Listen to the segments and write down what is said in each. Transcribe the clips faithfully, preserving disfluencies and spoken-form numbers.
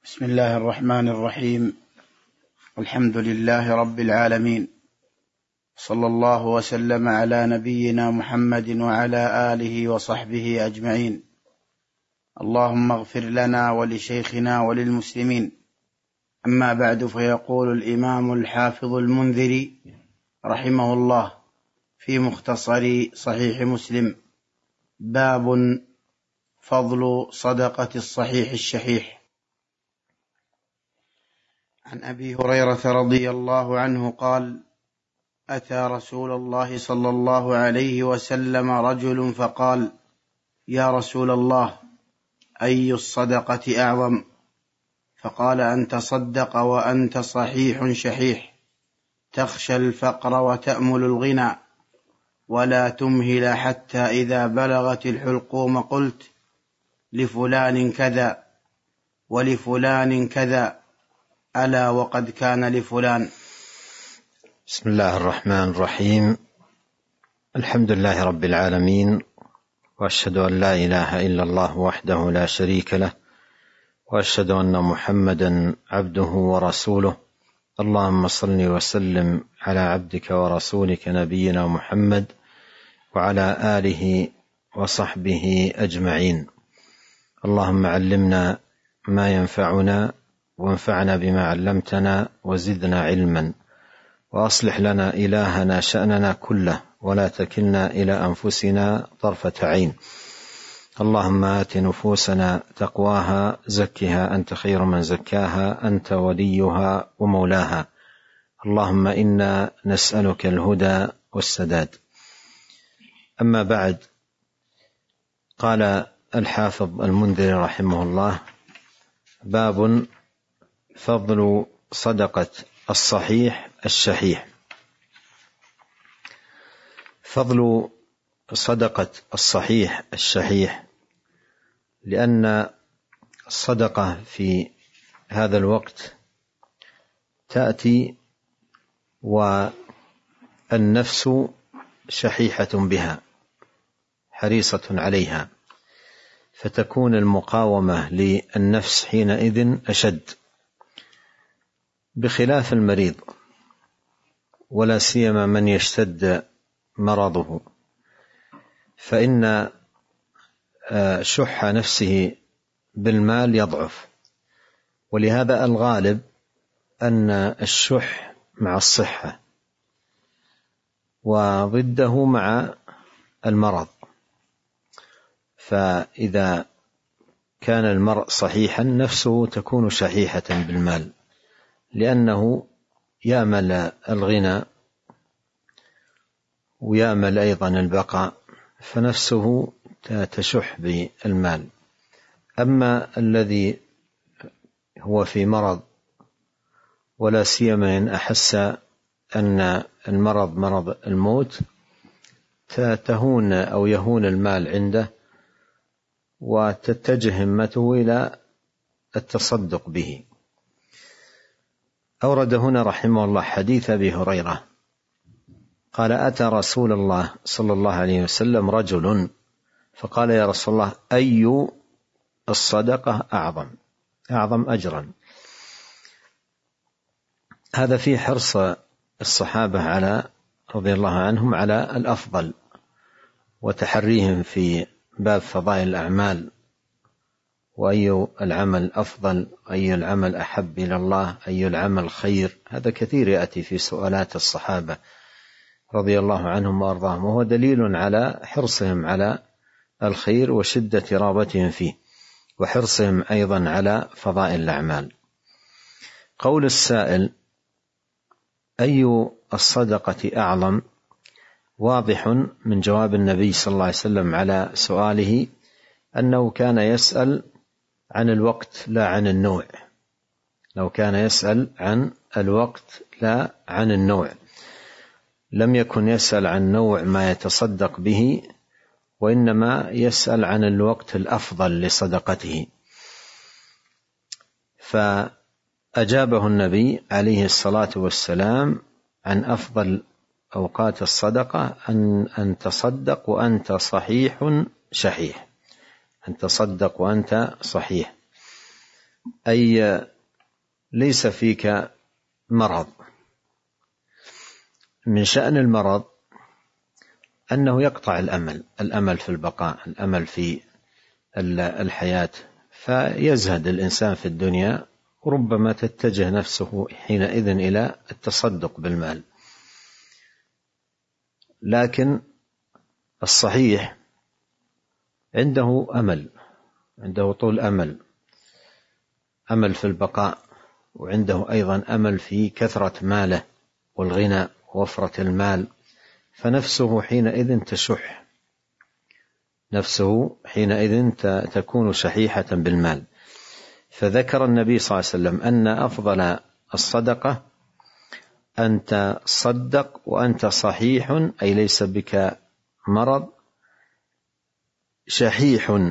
بسم الله الرحمن الرحيم. الحمد لله رب العالمين، صلى الله وسلم على نبينا محمد وعلى آله وصحبه أجمعين. اللهم اغفر لنا ولشيخنا وللمسلمين. أما بعد، فيقول الإمام الحافظ المنذري رحمه الله في مختصر صحيح مسلم: باب فضل صدقة الصحيح الشحيح. عن أبي هريرة رضي الله عنه قال: أتى رسول الله صلى الله عليه وسلم رجل فقال: يا رسول الله، أي الصدقة أعظم؟ فقال: أن تصدق وأنت صحيح شحيح، تخشى الفقر وتأمل الغنى، ولا تمهل حتى إذا بلغت الحلقوم قلت لفلان كذا ولفلان كذا، ألا وقد كان لفلان. بسم الله الرحمن الرحيم. الحمد لله رب العالمين، وأشهد أن لا إله إلا الله وحده لا شريك له، وأشهد أن محمدا عبده ورسوله. اللهم صل وسلم على عبدك ورسولك نبينا محمد وعلى آله وصحبه أجمعين. اللهم علمنا ما ينفعنا، وانفعنا بما علمتنا، وزدنا علما، وأصلح لنا إلهنا شأننا كله، ولا تكلنا إلى أنفسنا طرفة عين. اللهم آت نفوسنا تقواها، زكها أنت خير من زكاها، أنت وليها ومولاها. اللهم إنا نسألك الهدى والسداد. أما بعد، قال الحافظ المنذري رحمه الله: باب فضل صدقة الصحيح الشحيح. فضل صدقة الصحيح الشحيح، لأن الصدقة في هذا الوقت تأتي والنفس شحيحة بها، حريصة عليها، فتكون المقاومة للنفس حينئذ أشد، بخلاف المريض، ولا سيما من يشتد مرضه، فإن شح نفسه بالمال يضعف. ولهذا الغالب أن الشح مع الصحة، وضده مع المرض. فإذا كان المرء صحيحا، نفسه تكون شحيحة بالمال، لأنه يأمل الغنى ويأمل أيضا البقاء، فنفسه تشح بالمال. أما الذي هو في مرض، ولا سيما إن أحس أن المرض مرض الموت، تهون أو يهون المال عنده، وتتجه همته إلى التصدق به. أورد هنا رحمه الله حديث أبي هريرة قال: أتى رسول الله صلى الله عليه وسلم رجل فقال: يا رسول الله، أي الصدقة أعظم أعظم أجرا؟ هذا في حرص الصحابة على رضي الله عنهم على الأفضل، وتحريهم في باب فضائل الأعمال، وأي العمل أفضل، أي العمل أحب إلى الله، أي العمل خير. هذا كثير يأتي في سؤالات الصحابة رضي الله عنهم وأرضاهم، وهو دليل على حرصهم على الخير وشدة رغبتهم فيه، وحرصهم أيضا على فضائل الأعمال. قول السائل: أي الصدقة أعظم؟ واضح من جواب النبي صلى الله عليه وسلم على سؤاله أنه كان يسأل عن الوقت لا عن النوع. لو كان يسأل عن الوقت لا عن النوع، لم يكن يسأل عن نوع ما يتصدق به، وإنما يسأل عن الوقت الأفضل لصدقته. فأجابه النبي عليه الصلاة والسلام عن أفضل أوقات الصدقة أن أن تصدق وأنت صحيح شحيح، أن تصدق وأنت صحيح. أي ليس فيك مرض. من شأن المرض أنه يقطع الأمل الأمل في البقاء، الأمل في الحياة، فيزهد الإنسان في الدنيا، وربما تتجه نفسه حينئذ إلى التصدق بالمال. لكن الصحيح عنده أمل، عنده طول أمل، أمل في البقاء، وعنده أيضا أمل في كثرة ماله والغنى ووفرة المال، فنفسه حينئذ تشح، نفسه حينئذ تكون شحيحة بالمال. فذكر النبي صلى الله عليه وسلم أن أفضل الصدقة أن تصدق وأنت صحيح، أي ليس بك مرض، شحيح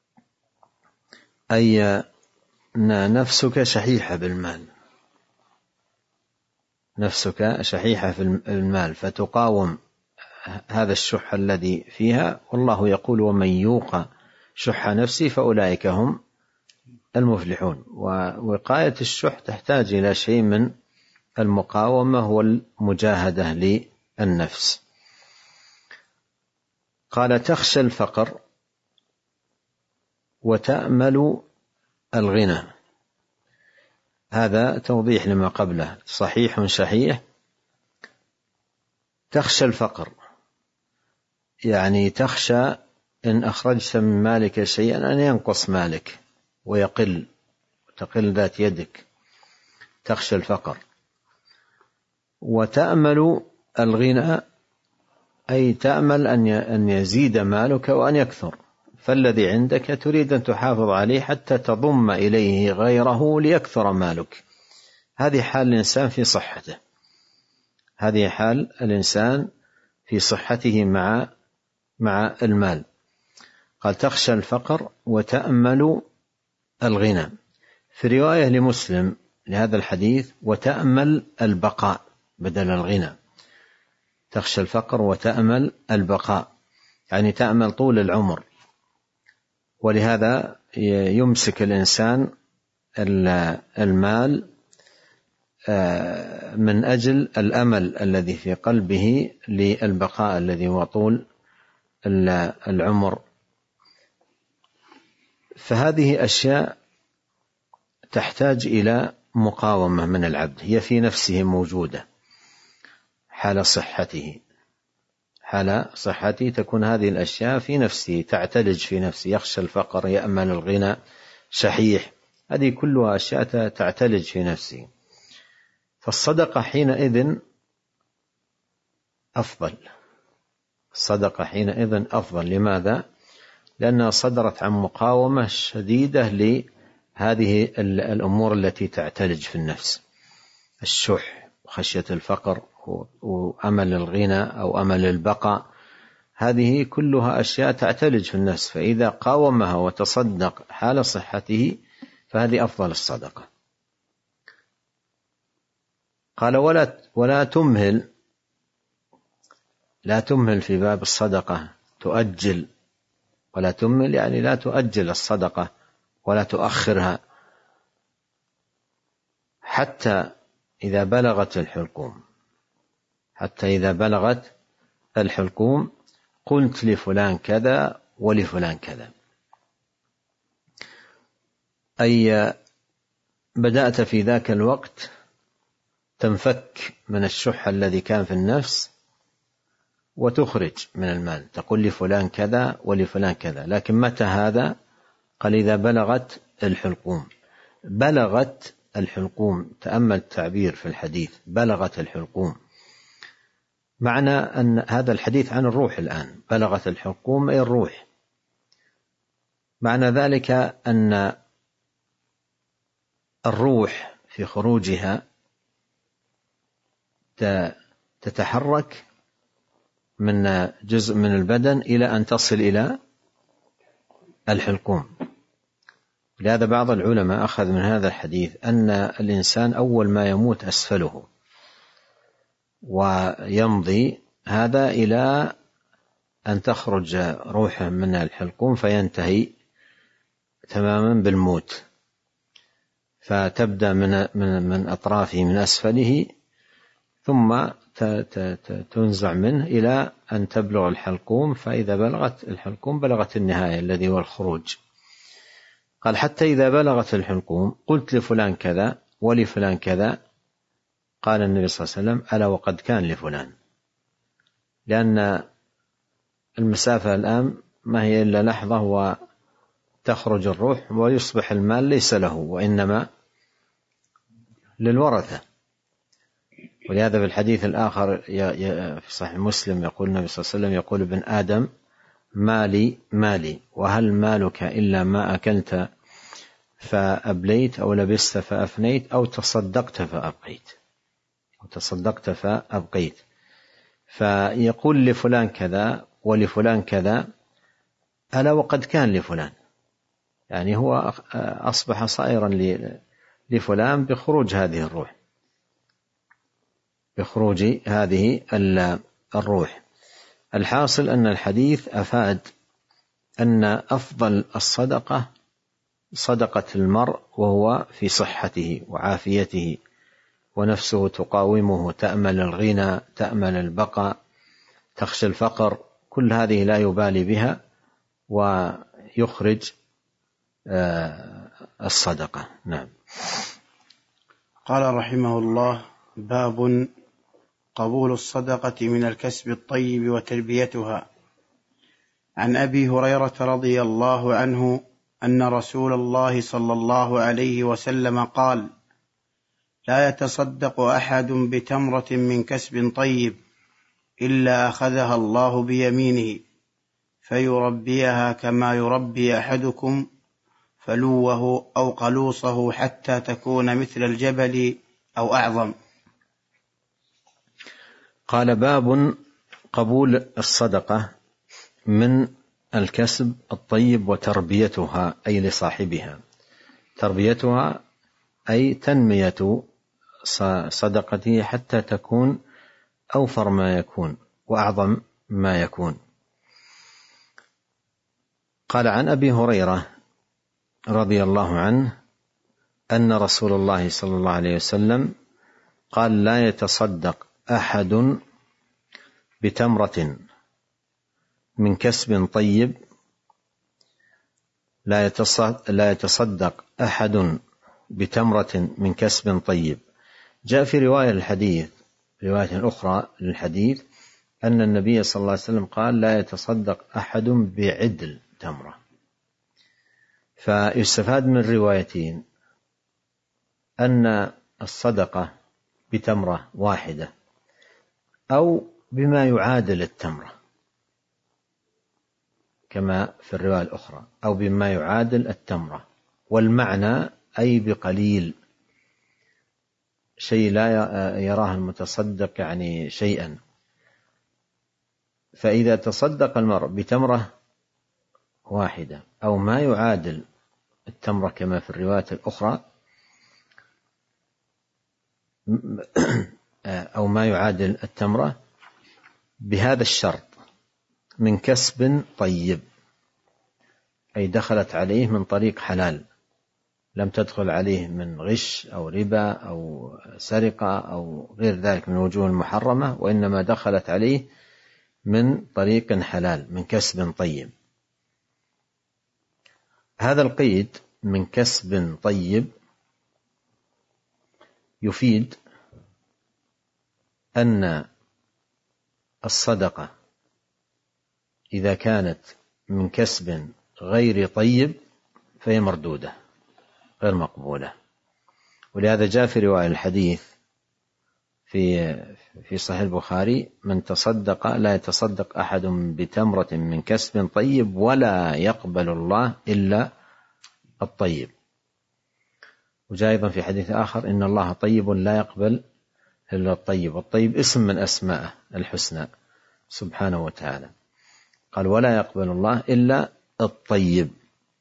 أي نفسك شحيحة بالمال، نفسك شحيحة في المال، فتقاوم هذا الشح الذي فيها. والله يقول: ومن يوق شح نفسه فأولئك هم المفلحون. ووقاية الشح تحتاج إلى شيء من المقاومة والمجاهدة للنفس. قال: تخشى الفقر وتأمل الغنى. هذا توضيح لما قبله، صحيح شحيح. تخشى الفقر يعني تخشى إن أخرجت من مالك شيئا أن ينقص مالك ويقل، تقل ذات يدك، تخشى الفقر. وتأمل الغنى أي تأمل أن يزيد مالك وأن يكثر، فالذي عندك تريد أن تحافظ عليه حتى تضم إليه غيره ليكثر مالك. هذه حال الإنسان في صحته، هذه حال الإنسان في صحته مع مع المال. قال: تخشى الفقر وتأمل الغنى. في رواية لمسلم لهذا الحديث: وتأمل البقاء بدل الغنى. تخشى الفقر وتأمل البقاء، يعني تأمل طول العمر. ولهذا يمسك الإنسان المال من أجل الأمل الذي في قلبه للبقاء الذي هو طول العمر. فهذه أشياء تحتاج إلى مقاومة من العبد، هي في نفسه موجودة حال صحته، حال صحته تكون هذه الأشياء في نفسه، تعتلج في نفسه. يخشى الفقر، يأمل الغنى، شحيح، هذه كلها أشياء تعتلج في نفسه. فالصدقة حينئذ أفضل، الصدقة حينئذ أفضل. لماذا؟ لأنها صدرت عن مقاومة شديدة لهذه الأمور التي تعتلج في النفس، الشح وخشية الفقر وأمل الغنى أو أمل البقاء، هذه كلها أشياء تعتلج في النفس، فإذا قاومها وتصدق حال صحته فهذه أفضل الصدقة. قال: ولا ولا تمهل، لا تمهل في باب الصدقة، تؤجل. ولا تمهل يعني لا تؤجل الصدقة ولا تؤخرها حتى إذا بلغت الحلقوم، حتى إذا بلغت الحلقوم قلت لفلان كذا ولفلان كذا، أي بدأت في ذاك الوقت تنفك من الشح الذي كان في النفس وتخرج من المال، تقول لفلان كذا ولفلان كذا. لكن متى هذا؟ قال: إذا بلغت الحلقوم. بلغت الحلقوم، تأمل التعبير في الحديث، بلغت الحلقوم، معنى أن هذا الحديث عن الروح الآن، بلغت الحلقوم أي الروح. معنى ذلك أن الروح في خروجها تتحرك من جزء من البدن إلى أن تصل إلى الحلقوم. لهذا بعض العلماء أخذ من هذا الحديث أن الإنسان أول ما يموت أسفله، ويمضي هذا إلى أن تخرج روحه من الحلقوم فينتهي تماما بالموت. فتبدأ من من من أطرافه من أسفله ثم تنزع منه إلى أن تبلغ الحلقوم، فإذا بلغت الحلقوم بلغت النهاية الذي هو الخروج. قال حتى إذا بلغت الحلقوم قلت لفلان كذا ولفلان كذا. قال النبي صلى الله عليه وسلم: ألا وقد كان لفلان. لأن المسافة الآن ما هي إلا لحظة وتخرج الروح ويصبح المال ليس له وإنما للورثة. ولهذا في الحديث الآخر في صحيح مسلم يقول النبي صلى الله عليه وسلم: يقول ابن آدم مالي مالي، وهل مالك إلا ما أكلت فأبليت أو لبست فأفنيت أو تصدقت فأبقيت أو تصدقت فأبقيت. فيقول لفلان كذا ولفلان كذا: ألا وقد كان لفلان. يعني هو أصبح صائرا لفلان بخروج هذه الروح بخروج هذه الروح. الحاصل أن الحديث أفاد أن أفضل الصدقة صدقة المرء وهو في صحته وعافيته ونفسه تقاومه، تأمل الغنى، تأمل البقاء، تخشى الفقر، كل هذه لا يبالي بها ويخرج الصدقة. نعم. قال رحمه الله: باب قبول الصدقة من الكسب الطيب وتربيتها. عن أبي هريرة رضي الله عنه أن رسول الله صلى الله عليه وسلم قال: لا يتصدق أحد بتمرة من كسب طيب إلا أخذها الله بيمينه فيربيها كما يربي أحدكم فلوه أو قلوصه حتى تكون مثل الجبل أو أعظم. قال: باب قبول الصدقة من الكسب الطيب وتربيتها، أي لصاحبها. تربيتها أي تنمية صدقته حتى تكون أوفر ما يكون وأعظم ما يكون. قال: عن أبي هريرة رضي الله عنه أن رسول الله صلى الله عليه وسلم قال: لا يتصدق أحد بتمرة من كسب طيب لا يتصدق أحد بتمرة من كسب طيب. جاء في رواية الحديث رواية أخرى للحديث أن النبي صلى الله عليه وسلم قال: لا يتصدق أحد بعدل تمرة. فيستفاد من الروايتين أن الصدقة بتمرة واحدة أو بما يعادل التمرة كما في الرواية الأخرى، أو بما يعادل التمرة، والمعنى أي بقليل، شيء لا يراه المتصدق يعني شيئا. فإذا تصدق المرء بتمرة واحدة أو ما يعادل التمرة كما في الرواية الأخرى أو ما يعادل التمرة بهذا الشرط: من كسب طيب، أي دخلت عليه من طريق حلال، لم تدخل عليه من غش أو ربا أو سرقة أو غير ذلك من وجوه المحرمة، وإنما دخلت عليه من طريق حلال، من كسب طيب. هذا القيد من كسب طيب يفيد أن الصدقة إذا كانت من كسب غير طيب فهي مردودة غير مقبولة. ولهذا جاء في رواية الحديث في في صحيح البخاري: من تصدق لا يتصدق أحد بتمرة من كسب طيب ولا يقبل الله إلا الطيب. وجاء أيضا في حديث آخر: إن الله طيب لا يقبل إلا الطيب. والطيب اسم من أسماءه الحسنى سبحانه وتعالى. قال: ولا يقبل الله إلا الطيب.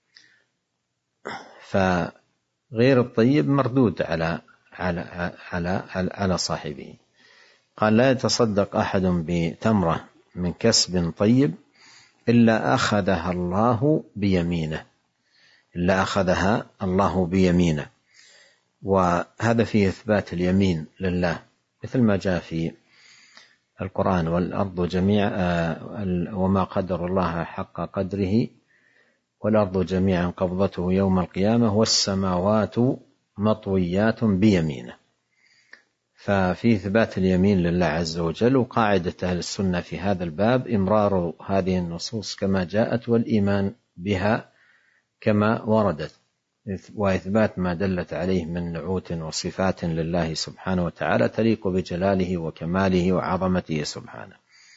فغير الطيب مردود على على على على صاحبه. قال: لا يتصدق أحد بتمرة من كسب طيب إلا أخذها الله بيمينه إلا أخذها الله بيمينه وهذا فيه إثبات اليمين لله مثل ما جاء في القرآن: والأرض جميع وما قدر الله حق قدره والأرض جميعا قبضته يوم القيامة والسماوات مطويات بيمينه. ففي إثبات اليمين لله عز وجل. وقاعدة أهل السنة في هذا الباب إمرار هذه النصوص كما جاءت والإيمان بها كما وردت، وإثبات ما دلت عليه من نعوت وصفات لله سبحانه وتعالى تليق بجلاله وكماله وعظمته سبحانه.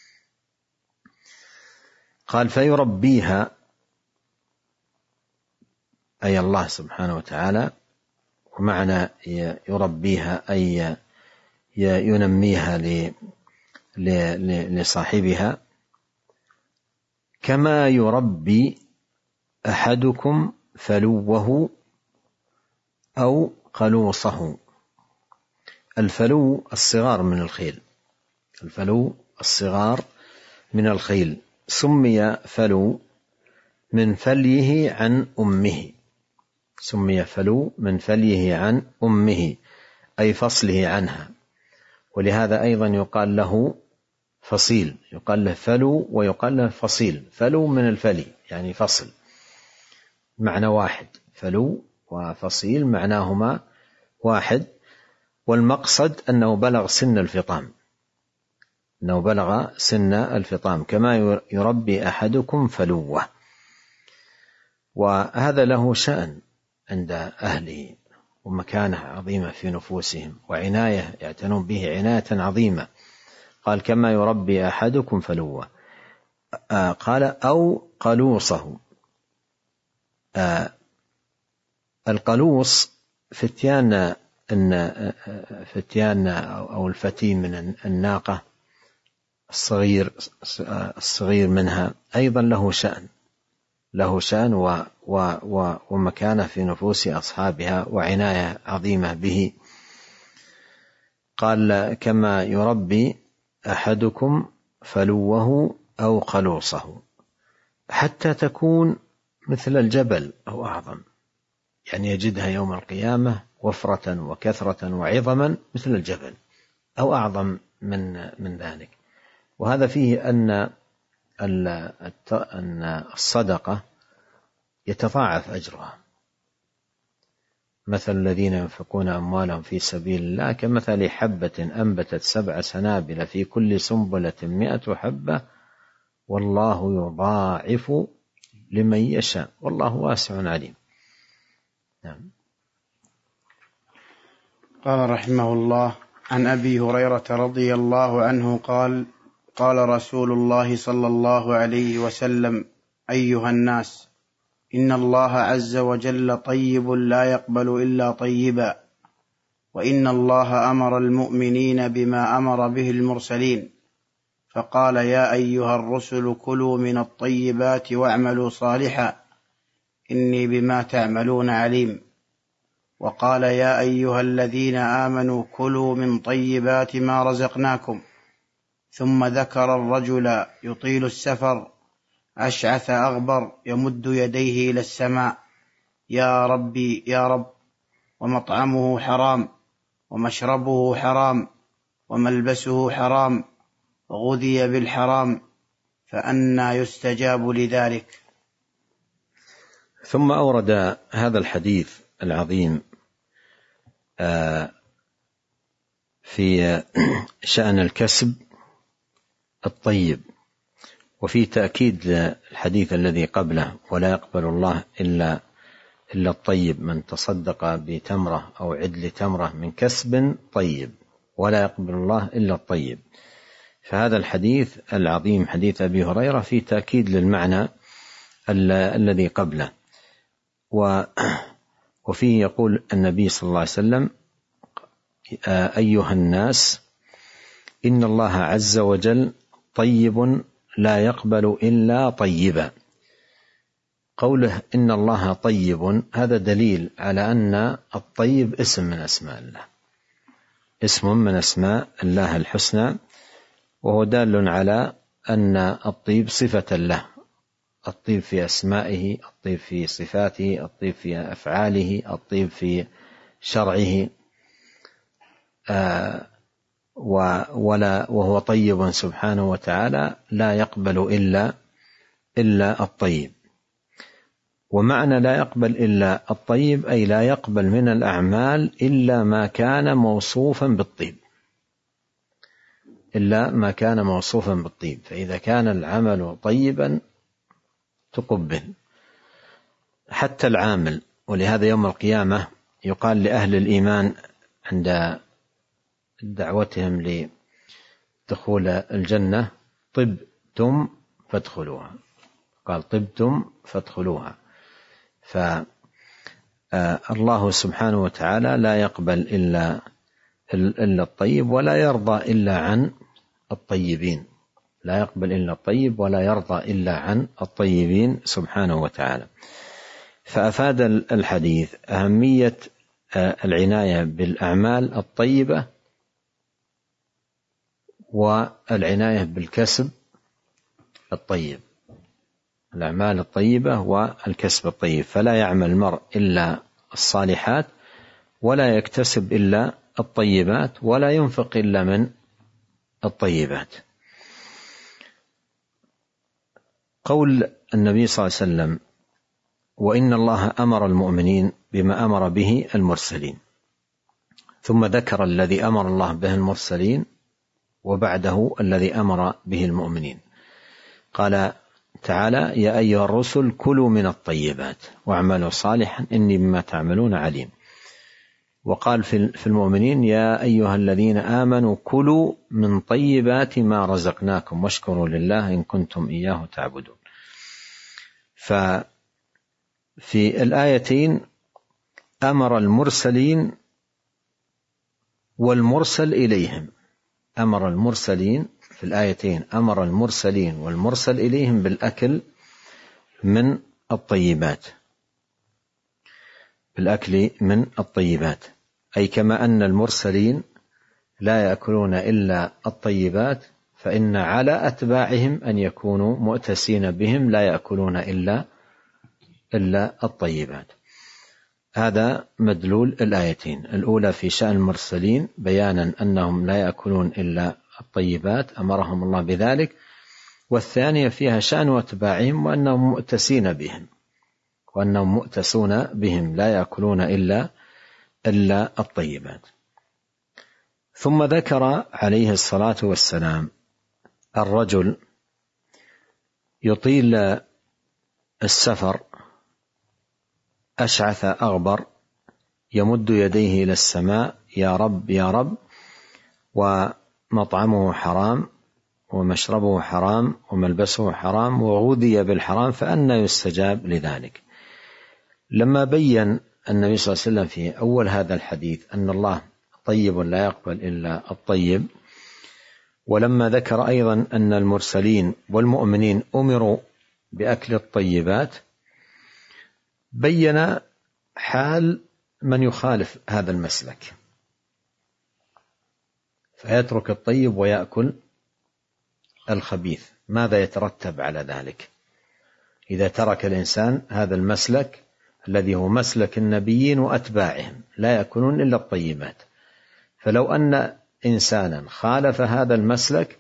قال: فيربيها، أي الله سبحانه وتعالى، ومعنى يربيها أي ينميها لصاحبها، كما يربي أحدكم فلوه أو قلوصه. الفلو الصغار من الخيل، الفلو الصغار من الخيل سمي فلو من فليه عن أمه، سمي فلو من فليه عن أمه أي فصله عنها. ولهذا أيضا يقال له فصيل، يقال له فلو ويقال له فصيل. فلو من الفلي يعني فصل، معنى واحد، فلو وفصيل معناهما واحد. والمقصد أنه بلغ سن الفطام، أنه بلغ سن الفطام كما يربي أحدكم فلوه. وهذا له شأن عند أهله ومكانة عظيمة في نفوسهم وعناية يعتنون به عناية عظيمة. قال: كما يربي أحدكم فلوه. آه قال: أو قلوصه. آه القلوص فتيان فتيان أو الفتي من الناقة الصغير الصغير منها أيضا له شأن، له شأن و و ومكانة في نفوس أصحابها وعناية عظيمة به. قال: كما يربي أحدكم فلوه أو قلوصه حتى تكون مثل الجبل أو أعظم، يعني يجدها يوم القيامة وفرة وكثرة وعظما مثل الجبل أو أعظم من من ذلك. وهذا فيه أن أن الصدقة يتضاعف أجرها. مثل الذين ينفقون أموالهم في سبيل الله كمثل حبة أنبتت سبع سنابل في كل سنبلة مئة حبة والله يضاعف لمن يشاء والله واسع عليم. نعم. قال رحمه الله: عن أبي هريرة رضي الله عنه قال: قال رسول الله صلى الله عليه وسلم: أيها الناس، إن الله عز وجل طيب لا يقبل إلا طيبا، وإن الله أمر المؤمنين بما أمر به المرسلين، فقال: يا أيها الرسل كلوا من الطيبات واعملوا صالحا إني بما تعملون عليم. وقال: يا أيها الذين آمنوا كلوا من طيبات ما رزقناكم. ثم ذكر الرجل يطيل السفر أشعث أغبر يمد يديه إلى السماء: يا ربي يا رب، ومطعمه حرام ومشربه حرام وملبسه حرام وغذي بالحرام فأنى يستجاب لذلك. ثم أورد هذا الحديث العظيم في شأن الكسب الطيب، وفي تأكيد الحديث الذي قبله: ولا يقبل الله إلا إلا الطيب، من تصدق بتمرة أو عدل تمرة من كسب طيب ولا يقبل الله إلا الطيب. فهذا الحديث العظيم حديث أبي هريرة في تأكيد للمعنى الذي قبله. وفيه يقول النبي صلى الله عليه وسلم: أيها الناس، إن الله عز وجل طيب لا يقبل إلا طيبا. قوله إن الله طيب هذا دليل على أن الطيب اسم من أسماء الله، اسم من أسماء الله الحسنى، وهو دال على أن الطيب صفة له، الطيب في أسمائه، الطيب في صفاته، الطيب في أفعاله، الطيب في شرعه ولا وهو طيب سبحانه وتعالى لا يقبل إلا إلا الطيب. ومعنى لا يقبل إلا الطيب أي لا يقبل من الأعمال إلا ما كان موصوفا بالطيب، إلا ما كان موصوفا بالطيب. فإذا كان العمل طيبا تقبل حتى العامل. ولهذا يوم القيامة يقال لأهل الإيمان عند دعوتهم لدخول الجنة: طبتم فادخلوها. قال: طبتم فادخلوها. فالله سبحانه وتعالى لا يقبل إلا إلا الطيب ولا يرضى إلا عن الطيبين، لا يقبل إلا الطيب ولا يرضى إلا عن الطيبين سبحانه وتعالى. فأفاد الحديث أهمية العناية بالأعمال الطيبة والعناية بالكسب الطيب، الأعمال الطيبة والكسب الطيب. فلا يعمل المرء إلا الصالحات، ولا يكتسب إلا الطيبات، ولا ينفق إلا من الطيبات. قول النبي صلى الله عليه وسلم: وإن الله أمر المؤمنين بما أمر به المرسلين، ثم ذكر الذي أمر الله به المرسلين وبعده الذي أمر به المؤمنين. قال تعالى: يا أيها الرسل كلوا من الطيبات واعملوا صالحا إني بما تعملون عليم. وقال في المؤمنين: يا أيها الذين آمنوا كلوا من طيبات ما رزقناكم واشكروا لله إن كنتم إياه تعبدون. ففي الآيتين أمر المرسلين والمرسل إليهم، أمر المرسلين في الآيتين أمر المرسلين والمرسل إليهم بالأكل من الطيبات، بالأكل من الطيبات، أي كما أن المرسلين لا يأكلون إلا الطيبات، فإن على أتباعهم أن يكونوا مؤتسين بهم لا يأكلون إلا إلا الطيبات. هذا مدلول الآيتين، الأولى في شأن المرسلين بيانا أنهم لا يأكلون إلا الطيبات أمرهم الله بذلك، والثانية فيها شأن أتباعهم وأنهم مؤتسين بهم وأنهم مؤتسون بهم لا يأكلون إلا إلا الطيبات. ثم ذكر عليه الصلاة والسلام الرجل يطيل السفر أشعث أغبر يمد يديه إلى السماء: يا رب يا رب، ومطعمه حرام ومشربه حرام وملبسه حرام وغذي بالحرام، فأنى يستجاب لذلك. لما بين النبي صلى الله عليه وسلم في أول هذا الحديث أن الله طيب لا يقبل إلا الطيب، ولما ذكر أيضا أن المرسلين والمؤمنين أمروا بأكل الطيبات، بين حال من يخالف هذا المسلك فيترك الطيب ويأكل الخبيث. ماذا يترتب على ذلك إذا ترك الإنسان هذا المسلك الذي هو مسلك النبيين وأتباعهم لا يأكلون إلا الطيبات؟ فلو أن إنسانا خالف هذا المسلك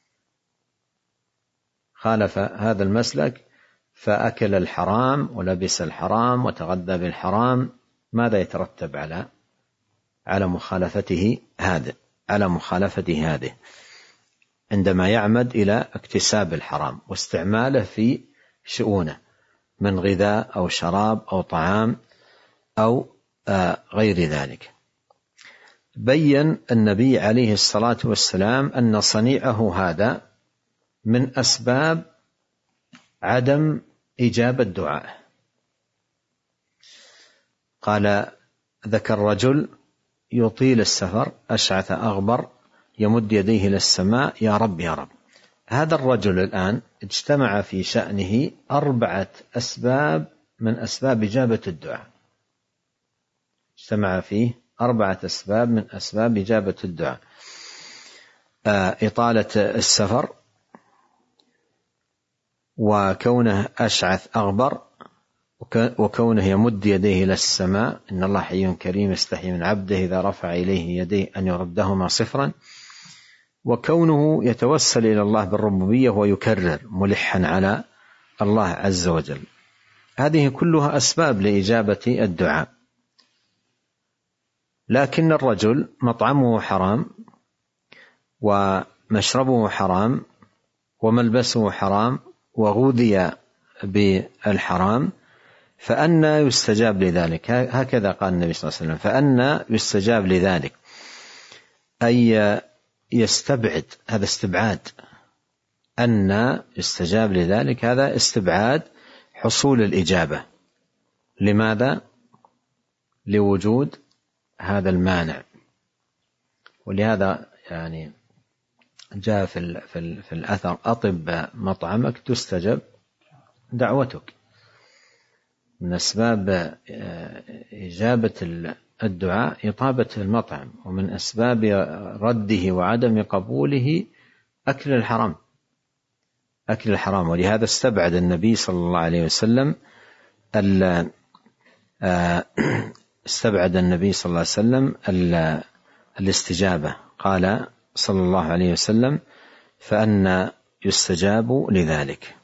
خالف هذا المسلك فأكل الحرام ولبس الحرام وتغذى بالحرام، ماذا يترتب على على مخالفته هذا على مخالفته هذه عندما يعمد إلى اكتساب الحرام واستعماله في شؤونه من غذاء أو شراب أو طعام أو غير ذلك؟ بين النبي عليه الصلاة والسلام أن صنيعه هذا من أسباب عدم إجابة دعائه. قال: ذكر رجل يطيل السفر أشعث أغبر يمد يديه إلى السماء: يا رب يا رب. هذا الرجل الآن اجتمع في شأنه أربعة أسباب من أسباب إجابة الدعاء، اجتمع فيه أربعة أسباب من أسباب إجابة الدعاء: إطالة السفر، وكونه أشعث أغبر، وكونه يمد يديه إلى السماء، إن الله حي كريم يستحي من عبده إذا رفع إليه يديه أن يردهما صفرا، وكونه يتوسل إلى الله بالربوبية ويكرر ملحا على الله عز وجل. هذه كلها أسباب لإجابة الدعاء. لكن الرجل مطعمه حرام ومشربه حرام وملبسه حرام وغذي بالحرام، فأنى يستجاب لذلك؟ هكذا قال النبي صلى الله عليه وسلم، فأنى يستجاب لذلك، أي يستبعد، هذا استبعاد، أن يستجاب لذلك هذا استبعاد حصول الإجابة. لماذا؟ لوجود هذا المانع. ولهذا يعني جاء في, في, في الأثر: أطب مطعمك تستجب دعوتك. من أسباب إجابة الدعاء إطابة المطعم، ومن أسباب رده وعدم قبوله أكل الحرام أكل الحرام. ولهذا استبعد النبي صلى الله عليه وسلم استبعد النبي صلى الله عليه وسلم الاستجابة. قال صلى الله عليه وسلم: فأنى يستجاب لذلك.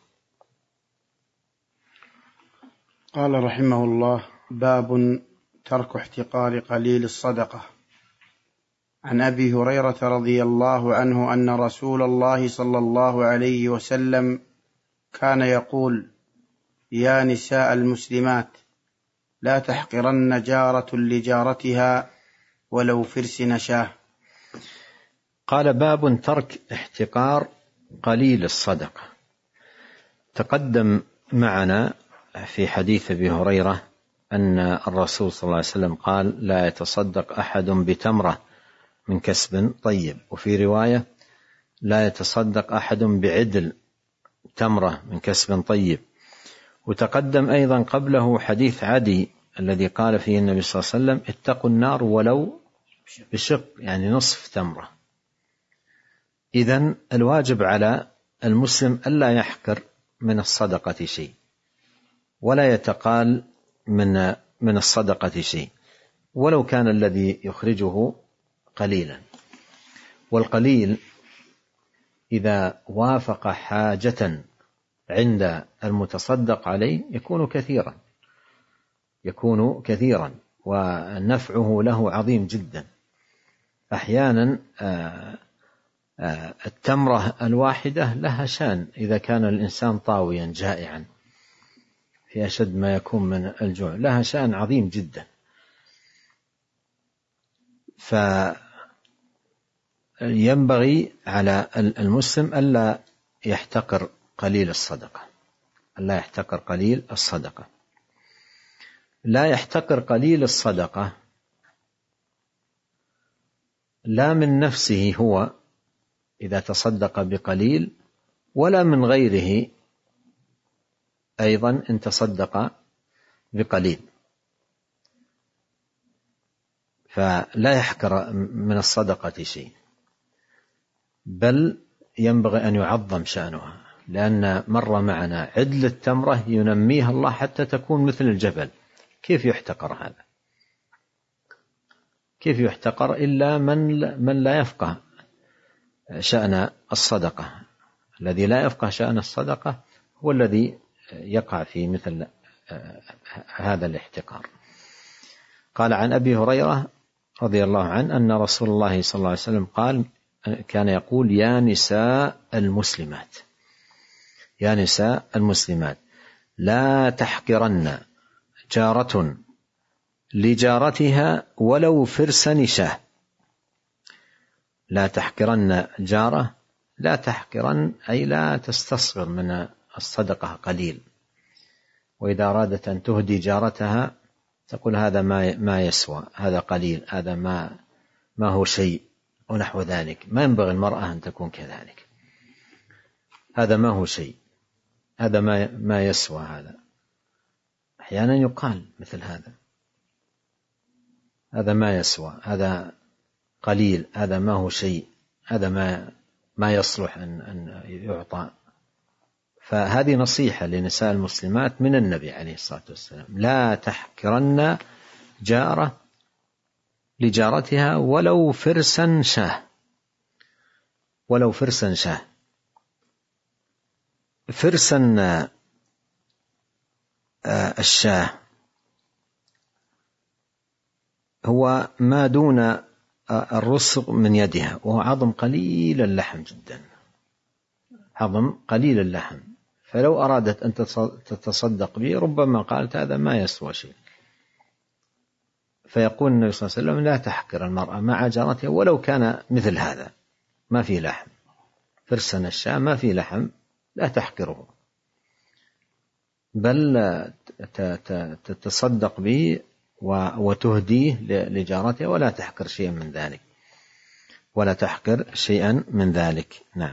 قال رحمه الله: باب ترك احتقار قليل الصدقة. عن أبي هريرة رضي الله عنه أن رسول الله صلى الله عليه وسلم كان يقول: يا نساء المسلمات، لا تحقرن جارة لجارتها ولو فرس نشاه. قال: باب ترك احتقار قليل الصدقة. تقدم معنا في حديث أبي هريرة أن الرسول صلى الله عليه وسلم قال: لا يتصدق أحد بتمرة من كسب طيب، وفي رواية: لا يتصدق أحد بعدل تمرة من كسب طيب. وتقدم أيضا قبله حديث عدي الذي قال فيه النبي صلى الله عليه وسلم: اتقوا النار ولو بشق، يعني نصف تمرة. إذن الواجب على المسلم ألا يحقر من الصدقة شيء، ولا يتقال من من الصدقة شيء، ولو كان الذي يخرجه قليلا. والقليل إذا وافق حاجة عند المتصدق عليه يكون كثيرا يكون كثيرا ونفعه له عظيم جدا. أحيانا التمرة الواحدة لها شان إذا كان الإنسان طاويا جائعا في أشد ما يكون من الجوع، لها شان عظيم جدا. فينبغي على المسلم ألا يحتقر قليل الصدقة ألا يحتقر قليل الصدقة لا يحتقر قليل الصدقة لا من نفسه هو إذا تصدق بقليل، ولا من غيره أيضا إن تصدق بقليل. فلا يحقر من الصدقة شيء، بل ينبغي أن يعظم شأنها، لأن مر معنا عدل التمرة ينميها الله حتى تكون مثل الجبل. كيف يحتقر هذا؟ كيف يحتقر إلا من من لا يفقه شأن الصدقة. الذي لا يفقه شأن الصدقة هو الذي يقع في مثل هذا الاحتقار. قال عن أبي هريرة رضي الله عنه أن رسول الله صلى الله عليه وسلم قال كان يقول: يا نساء المسلمات يا نساء المسلمات لا تحقرن جارة لجارتها ولو فرس نشاه. لا تحقرن جارة، لا تحقرن أي لا تستصغر من الصدقة قليل. وإذا أرادت أن تهدي جارتها تقول هذا ما ما يسوى، هذا قليل، هذا ما ما هو شيء ونحو ذلك. ما ينبغي المرأة أن تكون كذلك. هذا ما هو شيء، هذا ما ما يسوى. هذا أحيانا يقال مثل هذا: هذا ما يسوى، هذا قليل، هذا ما هو شيء، هذا ما ما يصلح أن أن يعطى. فهذه نصيحة لنساء المسلمات من النبي عليه الصلاة والسلام: لا تحكرن جارة لجارتها ولو فرسا شاه، ولو فرسا شاه. فرسا الشاه هو ما دون الرسغ من يدها، وهو عظم قليل اللحم جدا، عظم قليل اللحم، فلو أرادت أن تتصدق به ربما قالت هذا ما يسوى شيء. فيقول النبي صلى الله عليه وسلم: لا تحقر المرأة مع جارتها ولو كان مثل هذا ما فيه لحم، فرسن الشاة ما فيه لحم لا تحقره، بل تتصدق به وتهديه لجارتها ولا تحقر شيئا من ذلك، ولا تحقر شيئا من ذلك. نعم.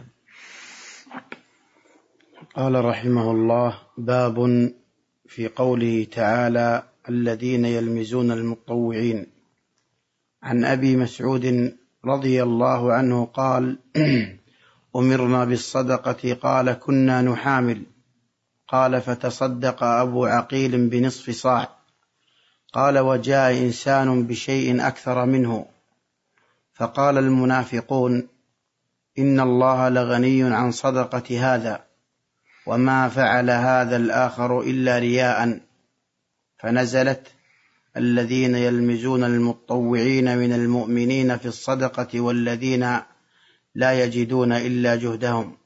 قال رحمه الله: باب في قوله تعالى: الذين يلمزون المطوعين. عن أبي مسعود رضي الله عنه قال: أمرنا بالصدقة، قال: كنا نحامل. قال: فتصدق أبو عقيل بنصف صاع. قال: وجاء إنسان بشيء أكثر منه، فقال المنافقون: إن الله لغني عن صدقة هذا، وما فعل هذا الآخر إلا رياء. فنزلت: الذين يلمزون المطوعين من المؤمنين في الصدقة والذين لا يجدون إلا جهدهم.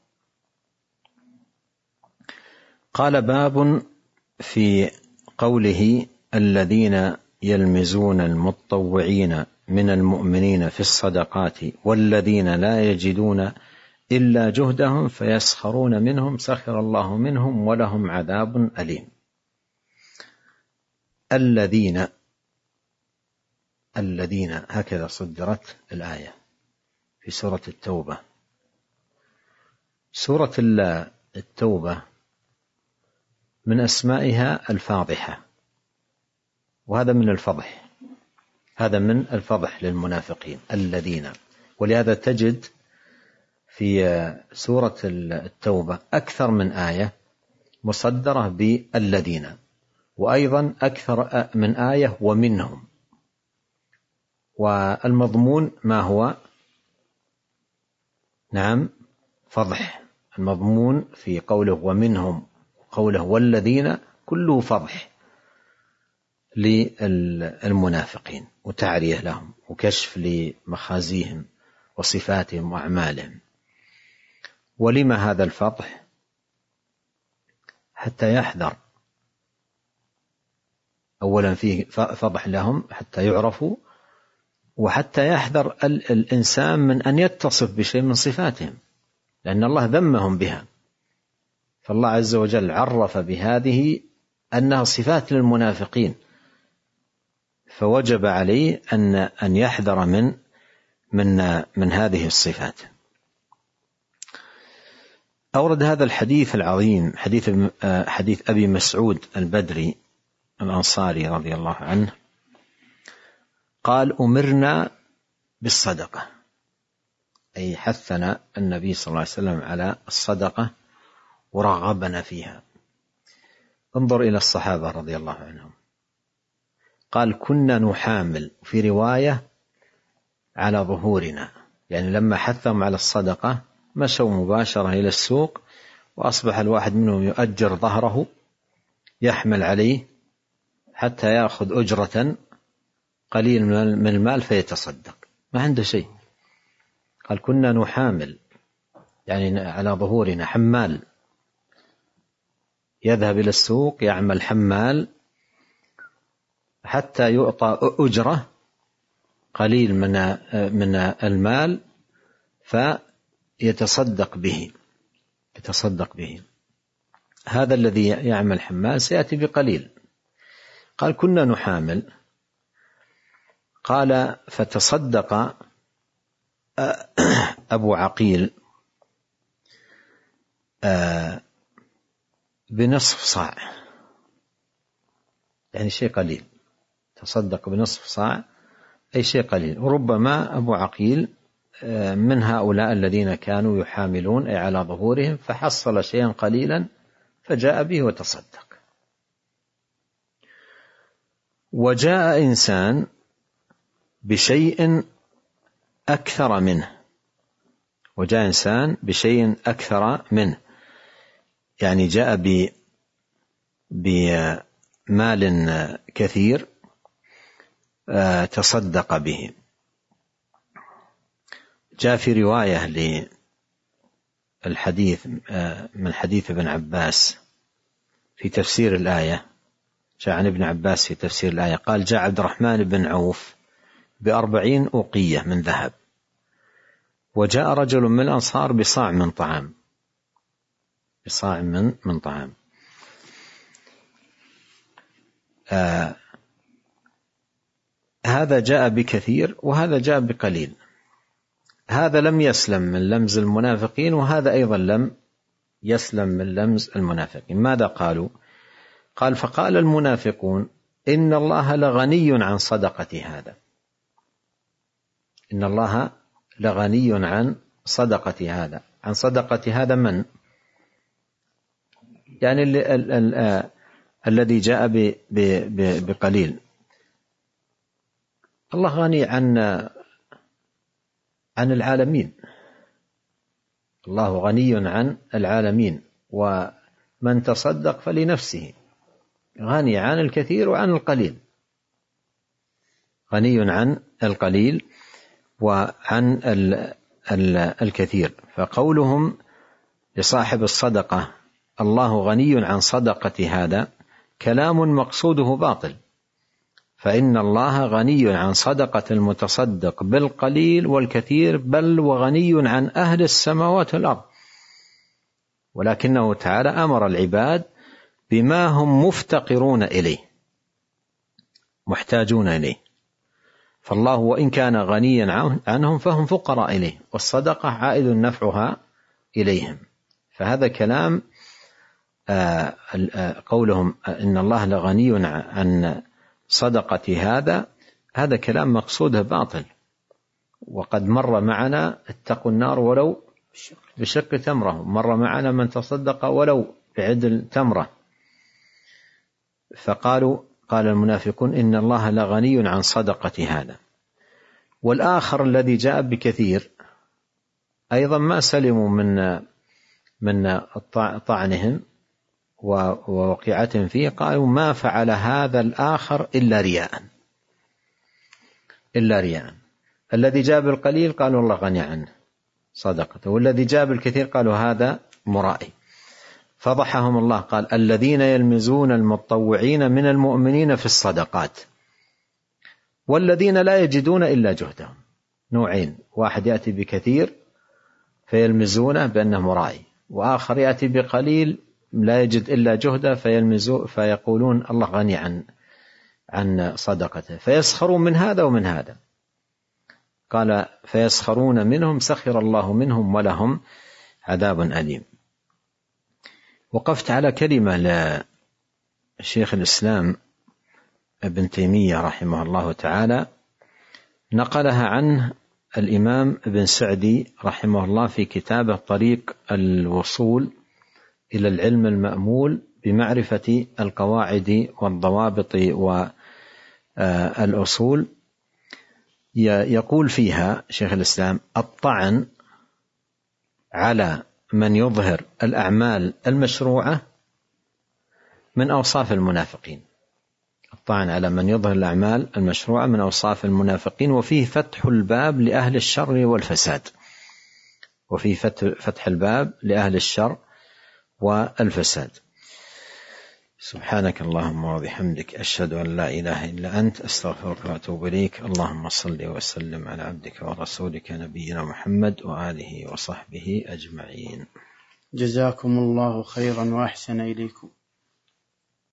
قال: باب في قوله: الذين يلمزون المطوعين من المؤمنين في الصدقات والذين لا يجدون إلا جهدهم فيسخرون منهم سخر الله منهم ولهم عذاب أليم. الذين الذين هكذا صدرت الآية في سورة التوبة. سورة التوبة من أسمائها الفاضحة، وهذا من الفضح، هذا من الفضح للمنافقين الذين. ولهذا تجد في سورة التوبة أكثر من آية مصدرة بالذين، وأيضا أكثر من آية ومنهم، والمضمون ما هو؟ نعم، فضح. المضمون في قوله ومنهم قوله والذين كله فضح للمنافقين وتعريه لهم وكشف لمخازيهم وصفاتهم وأعمالهم. ولما هذا الفضح؟ حتى يحذر، أولا فيه فضح لهم حتى يعرفوا، وحتى يحذر الإنسان من أن يتصف بشيء من صفاتهم، لأن الله ذمهم بها. فالله عز وجل عرف بهذه أنها صفات للمنافقين، فوجب عليه أن أن يحذر من من من هذه الصفات. أورد هذا الحديث العظيم، حديث حديث أبي مسعود البدري الأنصاري رضي الله عنه، قال: أمرنا بالصدقة، أي حثنا النبي صلى الله عليه وسلم على الصدقة ورغبنا فيها. انظر إلى الصحابة رضي الله عنهم، قال: كنا نحامل، في رواية على ظهورنا، يعني لما حثهم على الصدقة مشوا مباشرة إلى السوق، وأصبح الواحد منهم يؤجر ظهره يحمل عليه حتى يأخذ أجرة قليل من المال فيتصدق، ما عنده شيء. قال: كنا نحامل، يعني على ظهورنا، حمال، يذهب إلى السوق يعمل حمال حتى يعطى أجرة قليل من من المال فيتصدق به يتصدق به. هذا الذي يعمل حمال سيأتي بقليل. قال: كنا نحامل. قال: فتصدق أبو عقيل بنصف صاع، يعني شيء قليل، تصدق بنصف صاع أي شيء قليل. وربما أبو عقيل من هؤلاء الذين كانوا يحاملون أي على ظهورهم، فحصل شيئا قليلا فجاء به وتصدق. وجاء إنسان بشيء أكثر منه وجاء إنسان بشيء أكثر منه يعني جاء بمال كثير تصدق به. جاء في رواية للحديث من حديث ابن عباس في تفسير الآية، جاء عن ابن عباس في تفسير الآية قال: جاء عبد الرحمن بن عوف بأربعين أوقية من ذهب، وجاء رجل من الأنصار بصاع من طعام بصاع من من طعام آه هذا جاء بكثير وهذا جاء بقليل. هذا لم يسلم من لمز المنافقين، وهذا أيضا لم يسلم من لمز المنافقين. ماذا قالوا؟ قال: فقال المنافقون: إن الله لغني عن صدقة هذا إن الله لغني عن صدقة هذا عن صدقة هذا من؟ يعني ال ال ال ال الذي جاء ب ب ب بقليل. الله غني عن عن العالمين الله غني عن العالمين، ومن تصدق فلنفسه، غني عن الكثير وعن القليل، غني عن القليل وعن ال ال الكثير. فقولهم لصاحب الصدقة الله غني عن صدقة هذا كلام مقصوده باطل، فإن الله غني عن صدقة المتصدق بالقليل والكثير، بل وغني عن أهل السماوات والأرض، ولكنه تعالى أمر العباد بما هم مفتقرون إليه محتاجون إليه. فالله وإن كان غنيا عنهم فهم فقراء إليه، والصدقة عائد نفعها إليهم. فهذا كلام قولهم إن الله لغني عن صدقة هذا هذا كلام مقصوده باطل. وقد مر معنا اتقوا النار ولو بشق تمرة، مر معنا من تصدق ولو بعدل تمرة. فقالوا قال المنافقون إن الله لغني عن صدقة هذا. والآخر الذي جاء بكثير أيضا ما سلموا من من طعنهم ووقعتهم فيه، قالوا ما فعل هذا الآخر إلا رياء إلا رياء الذي جاء بالقليل قالوا الله غني عنه صدقته، والذي جاء بالكثير قالوا هذا مرائي. فضحهم الله قال: الذين يلمزون المتطوعين من المؤمنين في الصدقات والذين لا يجدون إلا جهدهم. نوعين: واحد يأتي بكثير فيلمزونه بأنه مرائي، وآخر يأتي بقليل لا يجد إلا جهده فيلمزوا فيقولون الله غني عن عن صدقته، فيسخرون من هذا ومن هذا. قال: فيسخرون منهم سخر الله منهم ولهم عذاب أليم. وقفت على كلمة لشيخ الإسلام ابن تيمية رحمه الله تعالى نقلها عنه الإمام ابن سعدي رحمه الله في كتابه طريق الوصول إلى العلم المأمول بمعرفة القواعد والضوابط والأصول. يقول فيها شيخ الإسلام: الطعن على من يظهر الأعمال المشروعة من أوصاف المنافقين. الطعن على من يظهر الأعمال المشروعة من أوصاف المنافقين، وفيه فتح الباب لأهل الشر والفساد وفيه فتح الباب لأهل الشر والفساد. سبحانك اللهم وبحمدك أشهد أن لا إله إلا أنت أستغفرك وأتوب إليك. اللهم صل وسلم على عبدك ورسولك نبينا محمد وآله وصحبه أجمعين. جزاكم الله خيرا وأحسن إليكم.